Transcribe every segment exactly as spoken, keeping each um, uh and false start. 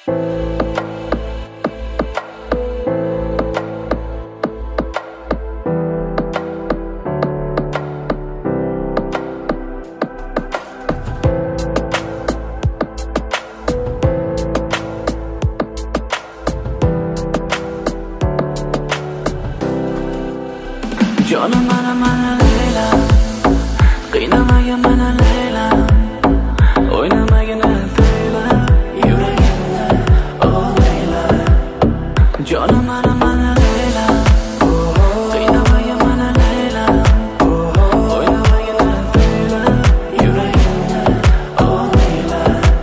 Jonim mana mana Leyla, qiynamagin mana Leyla, o'ynamagin Leyla, yuragimda oh Leyla. Jonim mana mana Leyla, qiynamagin mana Leyla, o'ynamagin Leyla, yuragimda oh Leyla.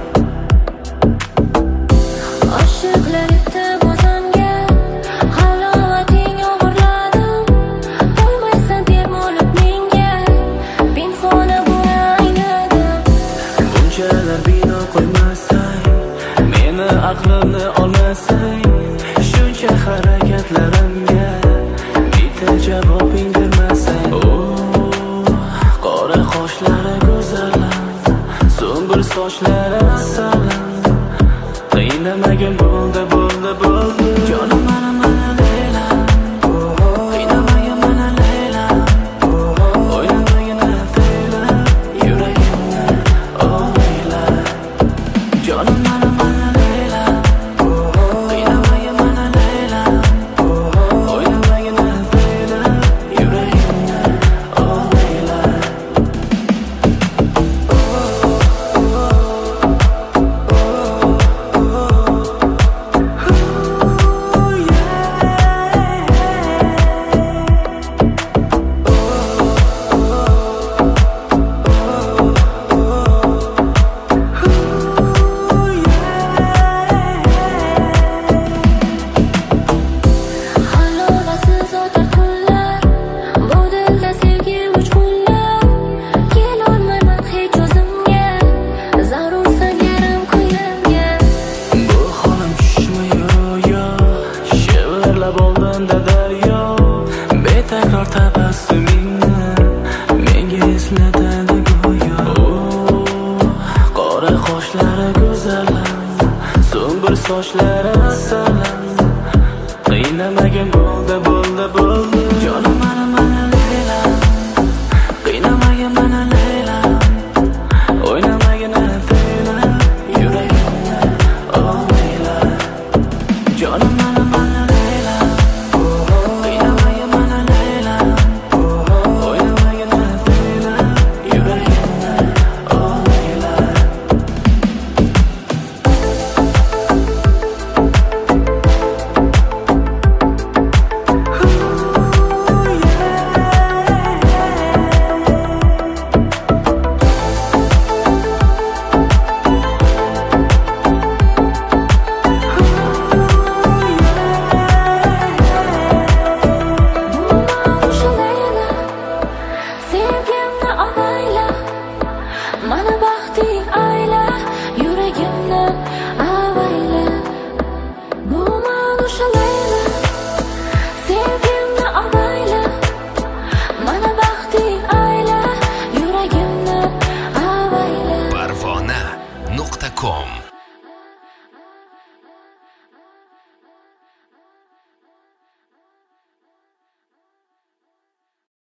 Oshiqlar etdi bozonga, halovating o'g'irladim. Qo'ymaysan deb o'lib menga, pinhona buni aynadim. Bunchalar bino qo'ymasang, meni aqlimni olmasang, shuncha harakatlarimga bitta javobing bermasang. Oh, qora qoshlari go'zallar, so'mbir sochlari asalan. Qiynamagin bo'ldi, bo'ldi, bo'ldi. Jonim mana mana Leyla, qiynamagin mana Leyla, o'ynamagin Leyla, yuragimda oh Leyla. Jonim mana mana Leyla, qiynamagin mana Leyla, o'ynamagin Leyla, yuragimda oh Leyla. Halovasiz o'tar kunlar, bu dilda sevgi uchqunlar. Kelolmayman hech o'zimga, zarursan yarim ko'nglimga. Bu holim tushmi yo, shivirlab oldinda daryo, betakror tabassumingni menga eslatadi go'yo. Oh, qora qoshlari go'zallar, so'mbir sochlari asal.